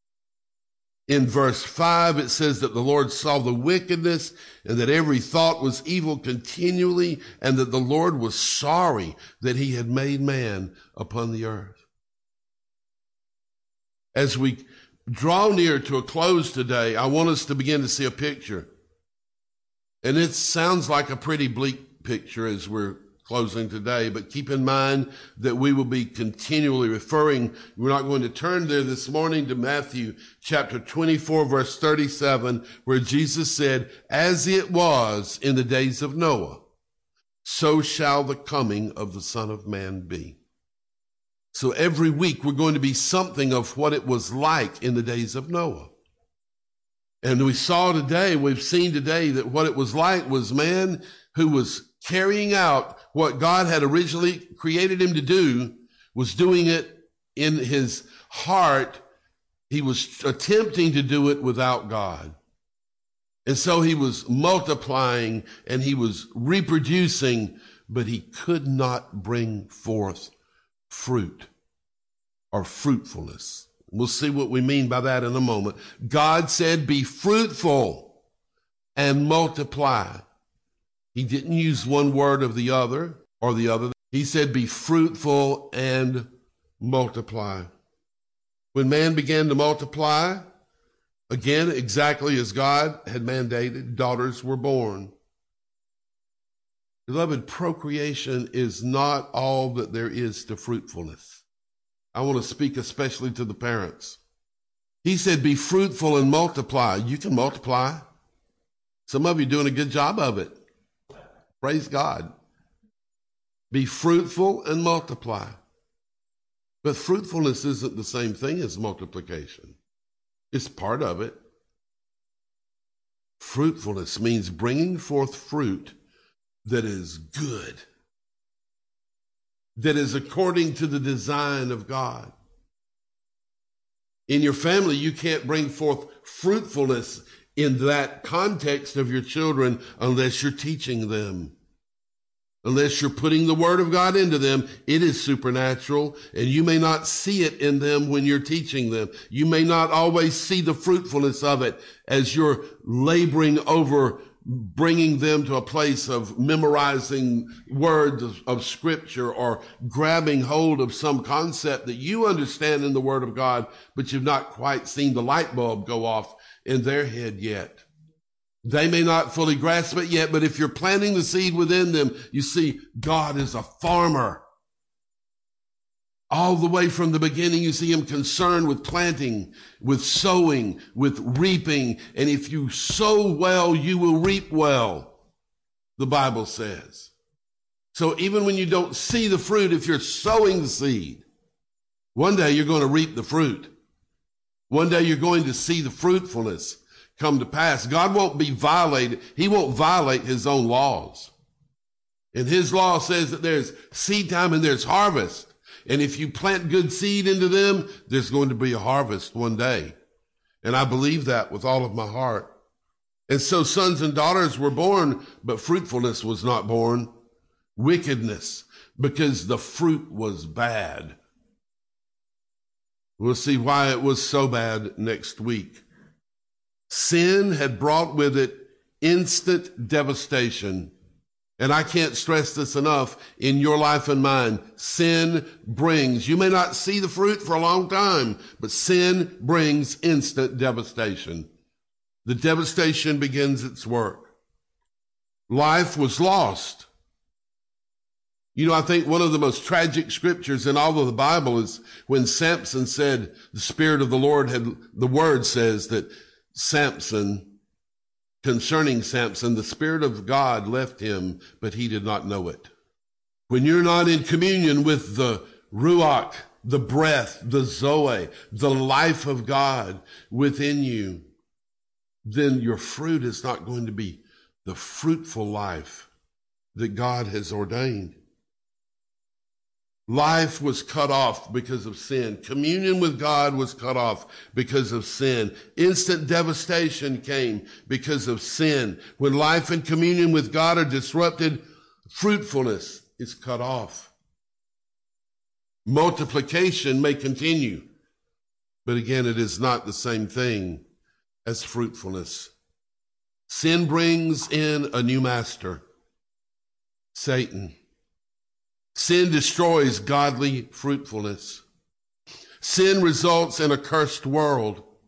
Speaker 1: In verse five, it says that the Lord saw the wickedness and that every thought was evil continually, and that the Lord was sorry that he had made man upon the earth. As we draw near to a close today, I want us to begin to see a picture. And it sounds like a pretty bleak picture as we're closing today, but keep in mind that we will be continually referring. We're not going to turn there this morning to Matthew chapter twenty-four, verse thirty-seven, where Jesus said, as it was in the days of Noah, so shall the coming of the Son of Man be. So every week we're going to be something of what it was like in the days of Noah. And we saw today, we've seen today that what it was like was man who was carrying out what God had originally created him to do, was doing it in his heart. He was attempting to do it without God. And so he was multiplying and he was reproducing, but he could not bring forth fruit or fruitfulness. We'll see what we mean by that in a moment. God said, be fruitful and multiply. He didn't use one word of the other or the other. He said, be fruitful and multiply. When man began to multiply, again, exactly as God had mandated, daughters were born. Beloved, procreation is not all that there is to fruitfulness. I want to speak especially to the parents. He said, be fruitful and multiply. You can multiply. Some of you are doing a good job of it. Praise God. Be fruitful and multiply. But fruitfulness isn't the same thing as multiplication. It's part of it. Fruitfulness means bringing forth fruit that is good, that is according to the design of God. In your family, you can't bring forth fruitfulness in that context of your children unless you're teaching them. Unless you're putting the word of God into them, it is supernatural, and you may not see it in them when you're teaching them. You may not always see the fruitfulness of it as you're laboring over bringing them to a place of memorizing words of, of scripture or grabbing hold of some concept that you understand in the word of God, but you've not quite seen the light bulb go off in their head yet. They may not fully grasp it yet, but if you're planting the seed within them, you see, God is a farmer. All the way from the beginning, you see him concerned with planting, with sowing, with reaping. And if you sow well, you will reap well, the Bible says. So even when you don't see the fruit, if you're sowing the seed, one day you're going to reap the fruit. One day you're going to see the fruitfulness come to pass. God won't be violated. He won't violate his own laws. And his law says that there's seed time and there's harvest. And if you plant good seed into them, there's going to be a harvest one day. And I believe that with all of my heart. And so sons and daughters were born, but fruitfulness was not born. Wickedness, because the fruit was bad. We'll see why it was so bad next week. Sin had brought with it instant devastation. And I can't stress this enough in your life and mine. Sin brings, you may not see the fruit for a long time, but sin brings instant devastation. The devastation begins its work. Life was lost. You know, I think one of the most tragic scriptures in all of the Bible is when Samson said, the Spirit of the Lord had, the word says that Samson, concerning Samson, the Spirit of God left him, but he did not know it. When you're not in communion with the Ruach, the breath, the Zoe, the life of God within you, then your fruit is not going to be the fruitful life that God has ordained. Life was cut off because of sin. Communion with God was cut off because of sin. Instant devastation came because of sin. When life and communion with God are disrupted, fruitfulness is cut off. Multiplication may continue, but again, it is not the same thing as fruitfulness. Sin brings in a new master, Satan. Sin destroys godly fruitfulness. Sin results in a cursed world.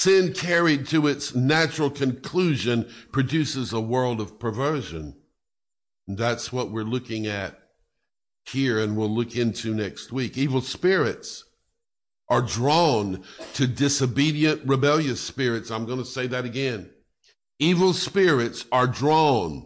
Speaker 1: sin carried to its natural conclusion produces a world of perversion. And that's what we're looking at here and we'll look into next week. Evil spirits are drawn to disobedient, rebellious spirits. I'm going to say that again. Evil spirits are drawn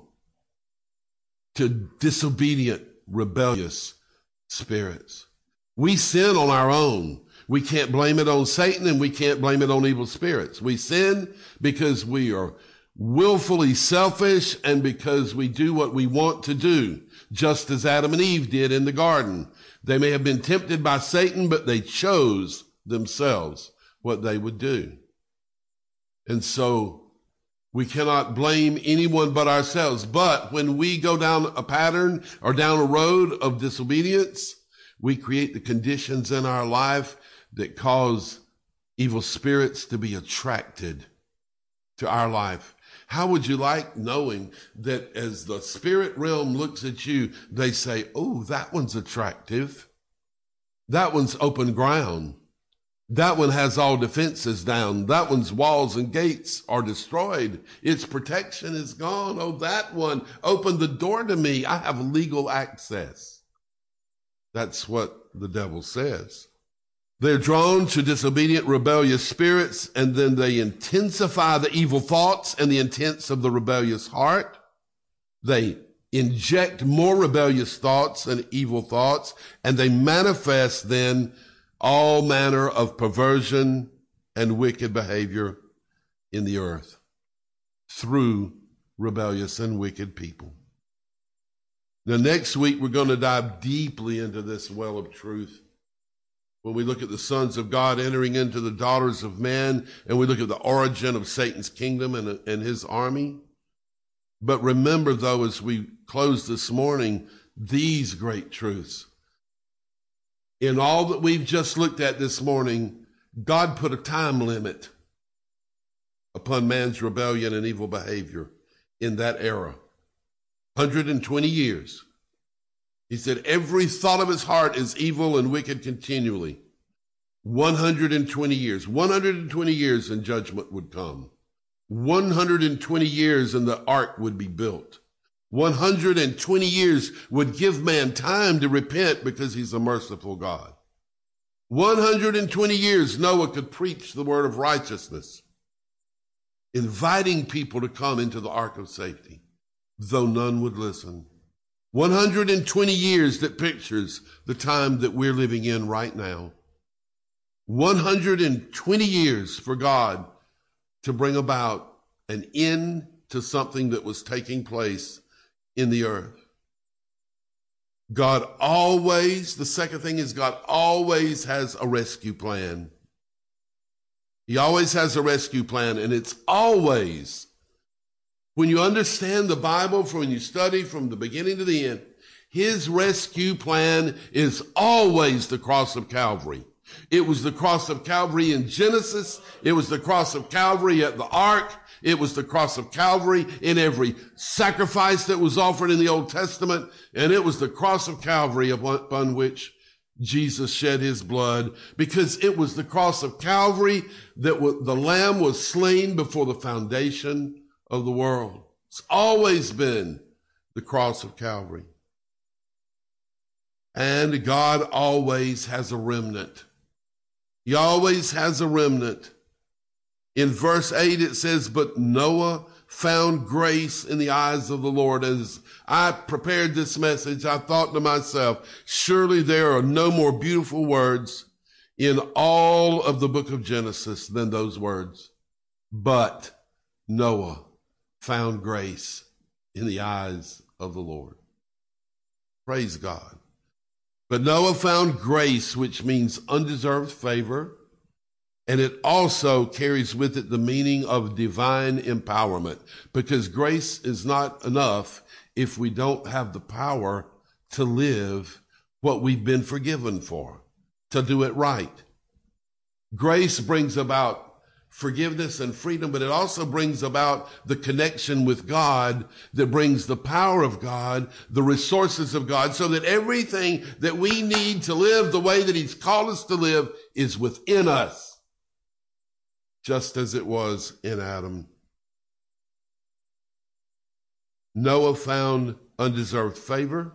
Speaker 1: to disobedient, rebellious spirits. We sin on our own. We can't blame it on Satan and we can't blame it on evil spirits. We sin because we are willfully selfish and because we do what we want to do, just as Adam and Eve did in the garden. They may have been tempted by Satan, but they chose themselves what they would do. And so we cannot blame anyone but ourselves. But when we go down a pattern or down a road of disobedience, we create the conditions in our life that cause evil spirits to be attracted to our life. How would you like knowing that as the spirit realm looks at you, they say, oh, that one's attractive. That one's open ground. That one has all defenses down. That one's walls and gates are destroyed. Its protection is gone. Oh, that one opened the door to me. I have legal access. That's what the devil says. They're drawn to disobedient, rebellious spirits, and then they intensify the evil thoughts and the intents of the rebellious heart. They inject more rebellious thoughts and evil thoughts, and they manifest then all manner of perversion and wicked behavior in the earth through rebellious and wicked people. Now, next week, we're going to dive deeply into this well of truth. When we look at the sons of God entering into the daughters of man, and we look at the origin of Satan's kingdom and, and his army. But remember, though, as we close this morning, these great truths. In all that we've just looked at this morning, God put a time limit upon man's rebellion and evil behavior in that era. one hundred twenty years. He said, every thought of his heart is evil and wicked continually. one hundred twenty years. one hundred twenty years and judgment would come. one hundred twenty years and the ark would be built. one hundred twenty years would give man time to repent because he's a merciful God. one hundred twenty years Noah could preach the word of righteousness, inviting people to come into the ark of safety, though none would listen. one hundred twenty years that pictures the time that we're living in right now. one hundred twenty years for God to bring about an end to something that was taking place in the earth. God always, the second thing is God always has a rescue plan. He always has a rescue plan, and it's always, when you understand the Bible, from when you study from the beginning to the end, his rescue plan is always the cross of Calvary. It was the cross of Calvary in Genesis. It was the cross of Calvary at the ark. It was the cross of Calvary in every sacrifice that was offered in the Old Testament. And it was the cross of Calvary upon which Jesus shed his blood, because it was the cross of Calvary that the Lamb was slain before the foundation of the world. It's always been the cross of Calvary. And God always has a remnant. He always has a remnant. In verse eight, it says, but Noah found grace in the eyes of the Lord. As I prepared this message, I thought to myself, surely there are no more beautiful words in all of the book of Genesis than those words. But Noah found grace in the eyes of the Lord. Praise God. But Noah found grace, which means undeserved favor, and it also carries with it the meaning of divine empowerment, because grace is not enough if we don't have the power to live what we've been forgiven for, to do it right. Grace brings about forgiveness and freedom, but it also brings about the connection with God that brings the power of God, the resources of God, so that everything that we need to live the way that he's called us to live is within us. just as it was in Adam. Noah found undeserved favor.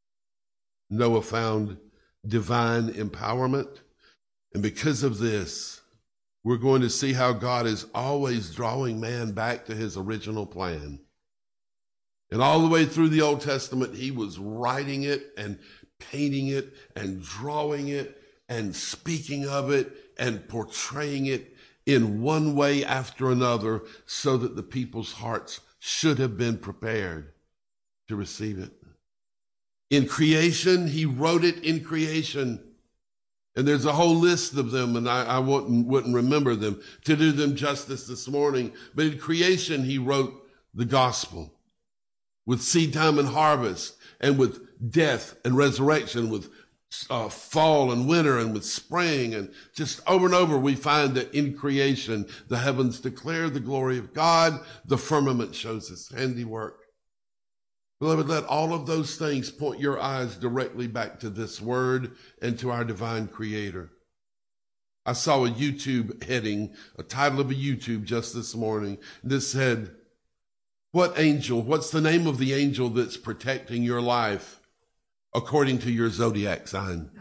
Speaker 1: Noah found divine empowerment. And because of this, we're going to see how God is always drawing man back to his original plan. And all the way through the Old Testament, he was writing it and painting it and drawing it and speaking of it and portraying it in one way after another so that the people's hearts should have been prepared to receive it. In creation, he wrote it in creation. And there's a whole list of them, and I, I wouldn't, wouldn't remember them to do them justice this morning. But in creation, he wrote the gospel with seed time and harvest, and with death and resurrection, with uh, fall and winter, and with spring. And just over and over, we find that in creation, the heavens declare the glory of God. The firmament shows his handiwork. Beloved, let all of those things point your eyes directly back to this word and to our divine creator. I saw a YouTube heading, a title of a YouTube just this morning. This said, what angel, what's the name of the angel that's protecting your life according to your zodiac sign?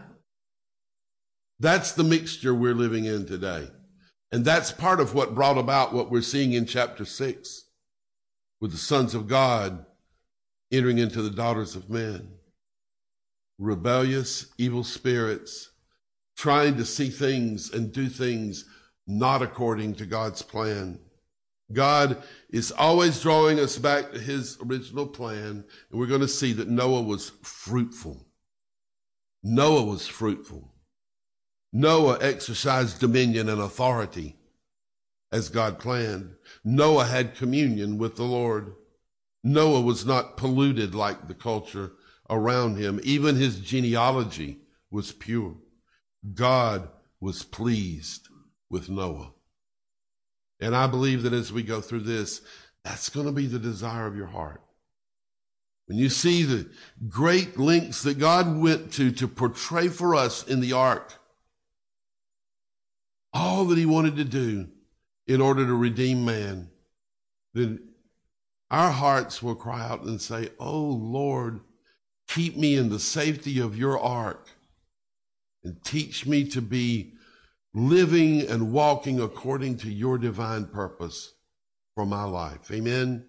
Speaker 1: That's the mixture we're living in today. And that's part of what brought about what we're seeing in chapter six with the sons of God entering into the daughters of men. Rebellious, evil spirits trying to see things and do things not according to God's plan. God is always drawing us back to his original plan, and we're going to see that Noah was fruitful. Noah was fruitful. Noah exercised dominion and authority as God planned. Noah had communion with the Lord. Noah was not polluted like the culture around him. Even his genealogy was pure. God was pleased with Noah. And I believe that as we go through this, that's going to be the desire of your heart. When you see the great lengths that God went to to portray for us in the ark, all that he wanted to do in order to redeem man, then our hearts will cry out and say, oh, Lord, keep me in the safety of your ark and teach me to be living and walking according to your divine purpose for my life. Amen.